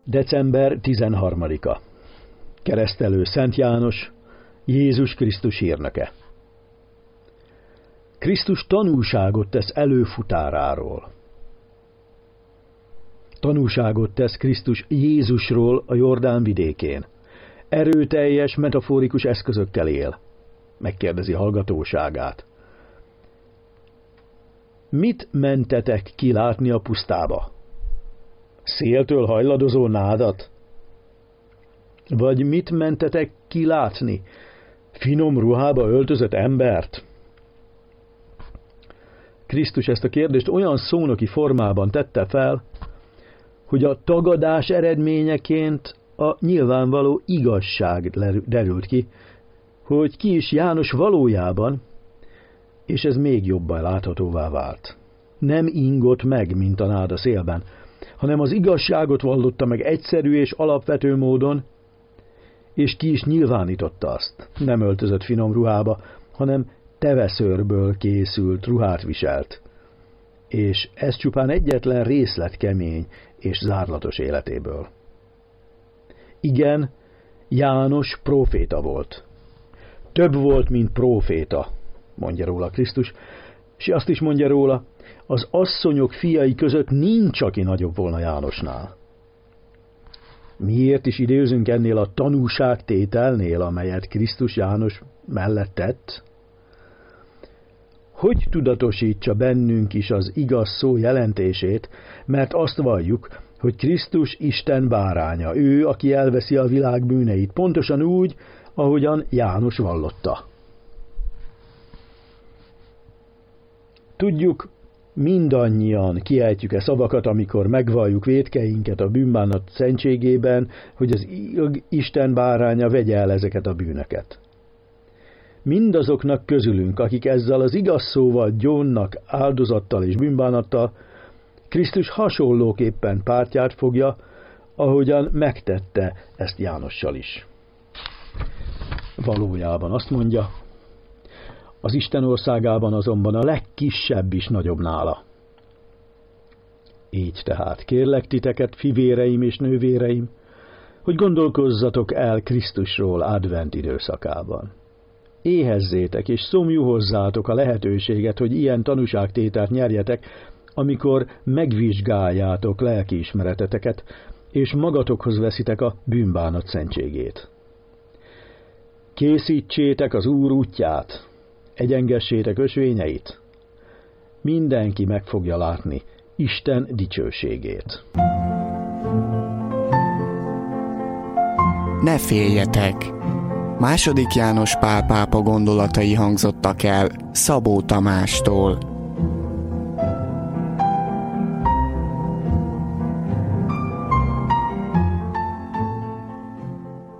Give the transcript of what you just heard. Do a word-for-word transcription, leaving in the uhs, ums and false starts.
december tizenharmadika. Keresztelő Szent János, Jézus Krisztus hírnöke. Krisztus tanúságot tesz előfutáráról. Tanúságot tesz Krisztus Jézusról a Jordán vidékén. Erőteljes, metaforikus eszközökkel él. Megkérdezi hallgatóságát. Mit mentetek kilátni a pusztába? Széltől hajladozó nádat? Vagy mit mentetek kilátni? Finom ruhába öltözött embert? Krisztus ezt a kérdést olyan szónoki formában tette fel, hogy a tagadás eredményeként a nyilvánvaló igazság derült ki, hogy ki is János valójában, és ez még jobban láthatóvá vált. Nem ingott meg, mint a nád a szélben, hanem az igazságot vallotta meg egyszerű és alapvető módon, és ki is nyilvánította azt. Nem öltözött finom ruhába, hanem teveszőrből készült ruhát viselt. És ez csupán egyetlen részlet kemény és zárlatos életéből. Igen, János próféta volt. Több volt, mint próféta, mondja róla Krisztus, és azt is mondja róla, az asszonyok fiai között nincs, aki nagyobb volna Jánosnál. Miért is idézünk ennél a tanúságtételnél, amelyet Krisztus János mellett tett? Hogy tudatosítsa bennünk is az igaz szó jelentését, mert azt valljuk, hogy Krisztus Isten báránya, ő, aki elveszi a világ bűneit, pontosan úgy, ahogyan János vallotta. Tudjuk, mindannyian kiejtjük-e szavakat, amikor megvalljuk vétkeinket a bűnbánat szentségében, hogy az Isten báránya vegye el ezeket a bűnöket. Mindazoknak közülünk, akik ezzel az igaz szóval gyónnak áldozattal és bűnbánattal, Krisztus hasonlóképpen pártját fogja, ahogyan megtette ezt Jánossal is. Valójában azt mondja, az Isten országában azonban a legkisebb is nagyobb nála. Így tehát kérlek titeket, fivéreim és nővéreim, hogy gondolkozzatok el Krisztusról advent időszakában. Éhezzétek és szomjúhozzátok a lehetőséget, hogy ilyen tanúságtételt nyerjetek, amikor megvizsgáljátok lelkiismereteteket, és magatokhoz veszitek a bűnbánat szentségét. Készítsétek az Úr útját, egyengessétek ösvényeit. Mindenki meg fogja látni Isten dicsőségét. Ne féljetek! Második János Pál pápa gondolatai hangzottak el Szabó Tamástól.